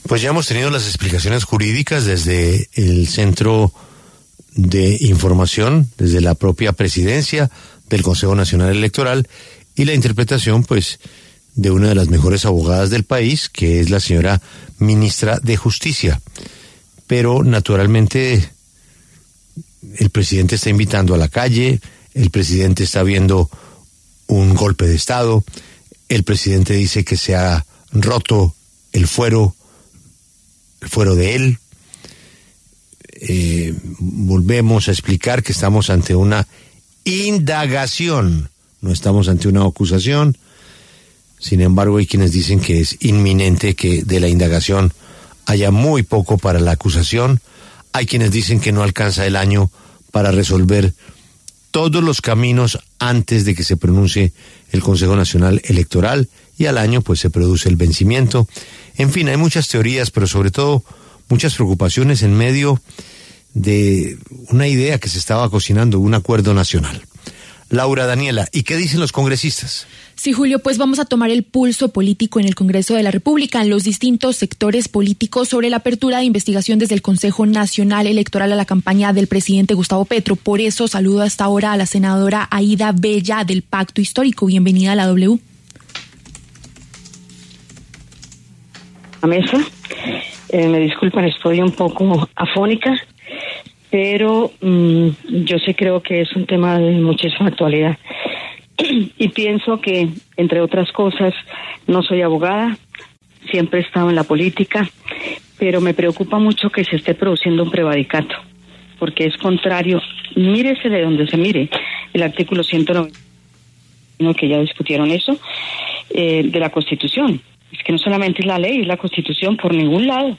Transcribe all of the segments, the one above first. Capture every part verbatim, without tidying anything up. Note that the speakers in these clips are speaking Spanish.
Pues ya hemos tenido las explicaciones jurídicas desde el Centro de Información, desde la propia presidencia del Consejo Nacional Electoral y la interpretación, pues, de una de las mejores abogadas del país, que es la señora ministra de Justicia. Pero, naturalmente, el presidente está invitando a la calle, el presidente está viendo un golpe de Estado, el presidente dice que se ha roto el fuero, el fuero de él. Eh, volvemos a explicar que estamos ante una indagación, no estamos ante una acusación. Sin embargo, hay quienes dicen que es inminente que de la indagación haya muy poco para la acusación. Hay quienes dicen que no alcanza el año para resolver todos los caminos antes de que se pronuncie el Consejo Nacional Electoral, y al año pues se produce el vencimiento. En fin, hay muchas teorías, pero sobre todo muchas preocupaciones en medio de una idea que se estaba cocinando, un acuerdo nacional. Laura Daniela, ¿y qué dicen los congresistas? Sí, Julio, pues vamos a tomar el pulso político en el Congreso de la República, en los distintos sectores políticos, sobre la apertura de investigación desde el Consejo Nacional Electoral a la campaña del presidente Gustavo Petro. Por eso saludo hasta ahora a la senadora Aída Bella del Pacto Histórico. Bienvenida a la W. A mesa, eh, me disculpan, estoy un poco afónica, pero mmm, yo sí creo que es un tema de muchísima actualidad. Y pienso que, entre otras cosas, no soy abogada, siempre he estado en la política, pero me preocupa mucho que se esté produciendo un prevaricato, porque es contrario, mírese de donde se mire, el artículo ciento noventa y uno, que ya discutieron eso, eh, de la Constitución. Es que no solamente es la ley, es la Constitución por ningún lado.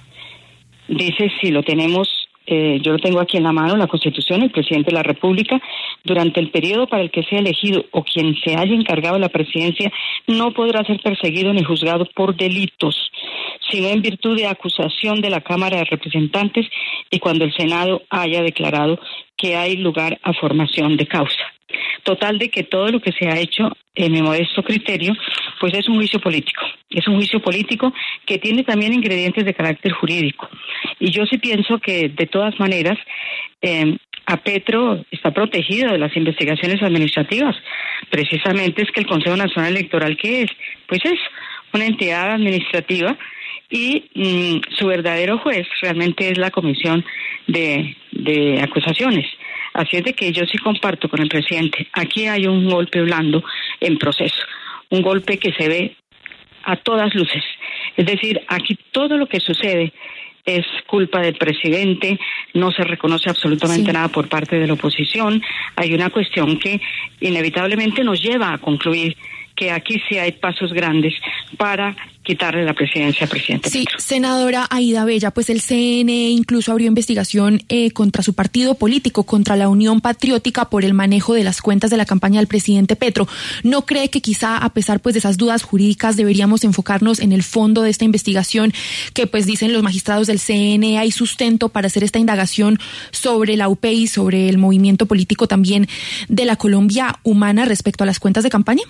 Dice, si lo tenemos, eh, yo lo tengo aquí en la mano, la Constitución, el presidente de la República, durante el periodo para el que sea elegido o quien se haya encargado de la presidencia, no podrá ser perseguido ni juzgado por delitos, sino en virtud de acusación de la Cámara de Representantes y cuando el Senado haya declarado que hay lugar a formación de causa. Total de que todo lo que se ha hecho, en mi modesto criterio, pues es un juicio político. Es un juicio político que tiene también ingredientes de carácter jurídico. Y yo sí pienso que, de todas maneras, eh, a Petro está protegido de las investigaciones administrativas. Precisamente es que el Consejo Nacional Electoral, ¿qué es? Pues es una entidad administrativa y mmm, su verdadero juez realmente es la Comisión de, de Acusaciones. Así es de que yo sí comparto con el presidente. Aquí hay un golpe blando en proceso, un golpe que se ve a todas luces. Es decir, aquí todo lo que sucede es culpa del presidente, no se reconoce absolutamente sí. nada por parte de la oposición. Hay una cuestión que inevitablemente nos lleva a concluir que aquí sí hay pasos grandes para quitarle la presidencia al presidente Sí, Petro. Senadora Aída Bella, pues el C N E incluso abrió investigación eh, contra su partido político, contra la Unión Patriótica, por el manejo de las cuentas de la campaña del presidente Petro. ¿No cree que quizá, a pesar pues de esas dudas jurídicas, deberíamos enfocarnos en el fondo de esta investigación, que pues dicen los magistrados del C N E hay sustento para hacer esta indagación sobre la U P y sobre el movimiento político también de la Colombia Humana respecto a las cuentas de campaña?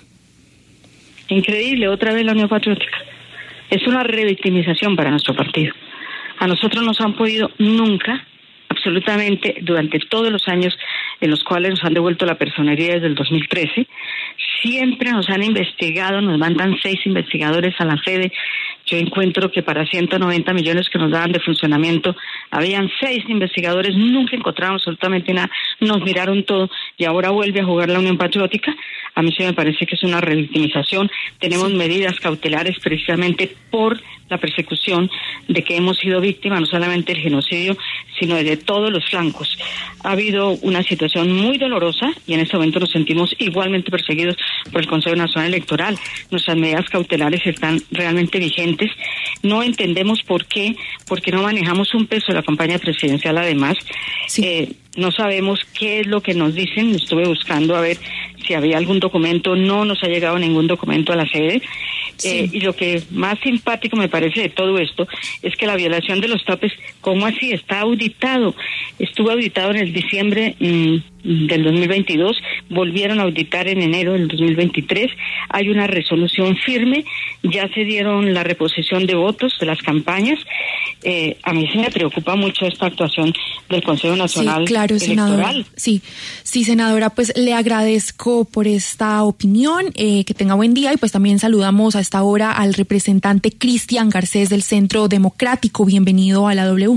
Increíble, otra vez la Unión Patriótica. Es una revictimización para nuestro partido. A nosotros nos han podido nunca, absolutamente, durante todos los años en los cuales nos han devuelto la personería desde el dos mil trece, siempre nos han investigado, nos mandan seis investigadores a la sede. Yo encuentro que para ciento noventa millones que nos daban de funcionamiento, habían seis investigadores, nunca encontraron absolutamente nada, nos miraron todo y ahora vuelve a jugar la Unión Patriótica. A mí sí me parece que es una revictimización. Tenemos sí. medidas cautelares precisamente por la persecución de que hemos sido víctimas, no solamente del genocidio, sino de todos los flancos. Ha habido una situación muy dolorosa y en este momento nos sentimos igualmente perseguidos por el Consejo Nacional Electoral. Nuestras medidas cautelares están realmente vigentes. No entendemos por qué, porque no manejamos un peso de la campaña presidencial además. Sí. Eh, no sabemos qué es lo que nos dicen. Estuve buscando a ver si había algún documento, no nos ha llegado ningún documento a la sede. Sí. Eh, y lo que más simpático me parece de todo esto es que la violación de los topes, ¿cómo así? Está auditado. Estuvo auditado en el diciembre mmm, del dos mil veintidós, volvieron a auditar en enero del dos mil veintitrés, hay una resolución firme, ya se dieron la reposición de votos de las campañas. Eh, a mí sí me preocupa mucho esta actuación del Consejo Nacional sí, claro, Electoral. Senadora. Sí, sí, senadora, pues le agradezco por esta opinión, eh, que tenga buen día, y pues también saludamos a esta hora al representante Cristian Garcés del Centro Democrático. Bienvenido a la W.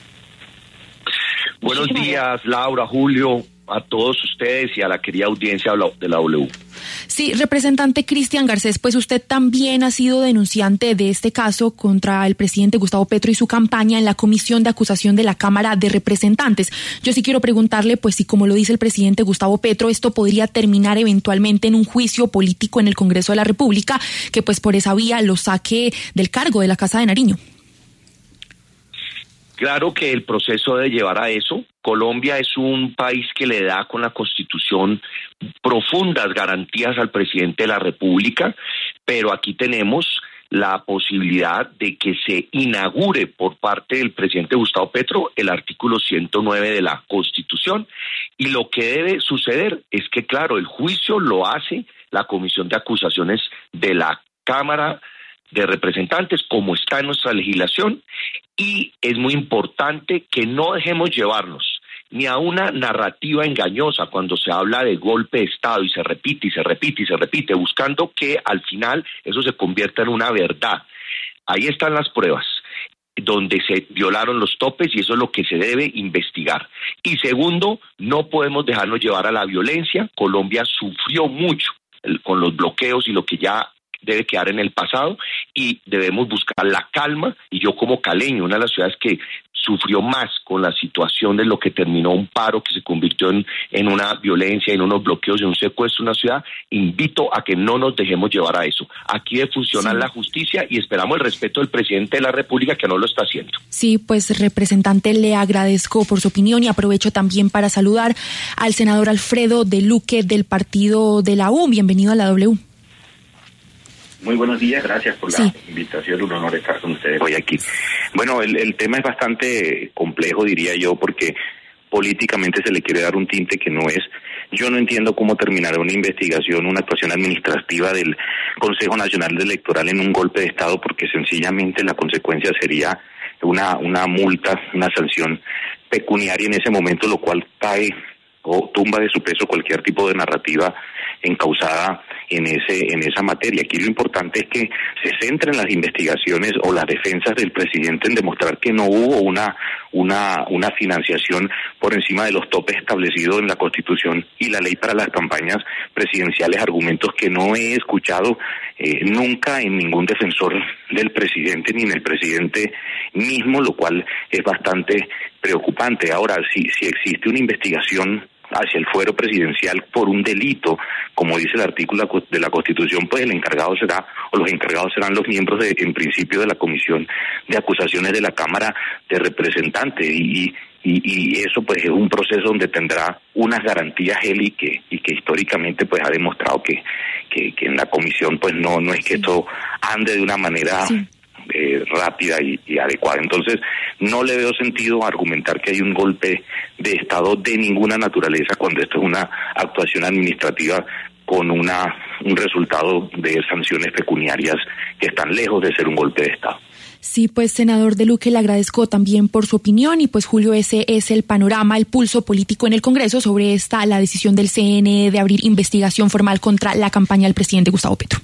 Buenos días, Laura, Julio, a todos ustedes y a la querida audiencia de la W. Sí, representante Cristian Garcés, pues usted también ha sido denunciante de este caso contra el presidente Gustavo Petro y su campaña en la Comisión de Acusación de la Cámara de Representantes. Yo sí quiero preguntarle, pues si como lo dice el presidente Gustavo Petro, esto podría terminar eventualmente en un juicio político en el Congreso de la República, que pues por esa vía lo saque del cargo de la Casa de Nariño. Claro que el proceso debe llevar a eso. Colombia es un país que le da con la Constitución profundas garantías al presidente de la República, pero aquí tenemos la posibilidad de que se inaugure por parte del presidente Gustavo Petro el artículo ciento nueve de la Constitución. Y lo que debe suceder es que, claro, el juicio lo hace la Comisión de Acusaciones de la Cámara de Representantes, como está en nuestra legislación, y es muy importante que no dejemos llevarnos ni a una narrativa engañosa cuando se habla de golpe de Estado y se repite y se repite y se repite, buscando que al final eso se convierta en una verdad. Ahí están las pruebas donde se violaron los topes y eso es lo que se debe investigar. Y segundo, no podemos dejarnos llevar a la violencia. Colombia sufrió mucho con los bloqueos y lo que ya debe quedar en el pasado y debemos buscar la calma. Y yo como caleño, una de las ciudades que sufrió más con la situación de lo que terminó un paro que se convirtió en, en una violencia, en unos bloqueos, en un secuestro de una ciudad, invito a que no nos dejemos llevar a eso. Aquí debe funcionar sí. la justicia y esperamos el respeto del presidente de la República, que no lo está haciendo. Sí, pues representante, le agradezco por su opinión y aprovecho también para saludar al senador Alfredo de Luque del partido de la U. Bienvenido a la W. Muy buenos días, gracias por la sí. invitación, un honor estar con ustedes hoy aquí. Bueno, el, el tema es bastante complejo, diría yo, porque políticamente se le quiere dar un tinte que no es. Yo no entiendo cómo terminará una investigación, una actuación administrativa del Consejo Nacional Electoral en un golpe de Estado, porque sencillamente la consecuencia sería una, una multa, una sanción pecuniaria en ese momento, lo cual cae o tumba de su peso cualquier tipo de narrativa encausada en ese en esa materia. Aquí lo importante es que se centren las investigaciones o las defensas del presidente en demostrar que no hubo una una una financiación por encima de los topes establecidos en la Constitución y la ley para las campañas presidenciales, argumentos que no he escuchado eh, nunca en ningún defensor del presidente ni en el presidente mismo, lo cual es bastante preocupante. Ahora, si si existe una investigación hacia el fuero presidencial por un delito, como dice el artículo de la Constitución, pues el encargado será, o los encargados serán los miembros de, en principio, de la Comisión de Acusaciones de la Cámara de Representantes, y, y, y eso pues es un proceso donde tendrá unas garantías él y que, y que históricamente pues ha demostrado que, que, que en la comisión pues no, no es que esto ande de una manera sí. Eh, rápida y, y adecuada. Entonces, no le veo sentido argumentar que hay un golpe de Estado de ninguna naturaleza cuando esto es una actuación administrativa con una un resultado de sanciones pecuniarias que están lejos de ser un golpe de Estado. Sí, pues senador de Luque, le agradezco también por su opinión y pues Julio, ese es el panorama, el pulso político en el Congreso sobre esta la decisión del C N E de abrir investigación formal contra la campaña del presidente Gustavo Petro.